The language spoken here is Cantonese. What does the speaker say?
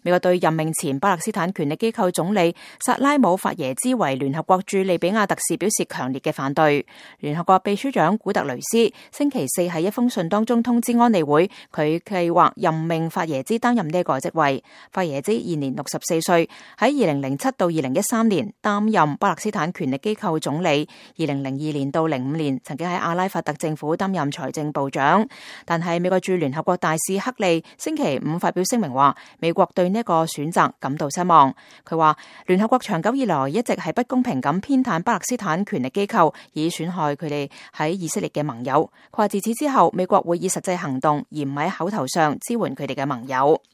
美國對任命前巴勒斯坦權力機構總理薩拉姆法耶茲為聯合國駐利比亞特使表示強烈嘅反對。聯合國秘書長古特雷斯星期四喺一封信當中通知安理會，佢計劃任命法耶茲擔任呢個職位。法耶茲現年64歲，喺2007到2013年擔任巴勒斯坦權力機構總理，2002年到05年曾經喺阿拉法特政府擔任財政部長。但係美國駐聯合國大使克利星期五發表聲明話，美國對呢個選擇感到失望。佢話聯合國長久以來一直係不公平咁偏袒巴勒斯坦權力機構，以損害佢哋喺以色列嘅盟友。佢話自此之後，美國會以實際行動而唔喺口頭上支援佢哋嘅盟友。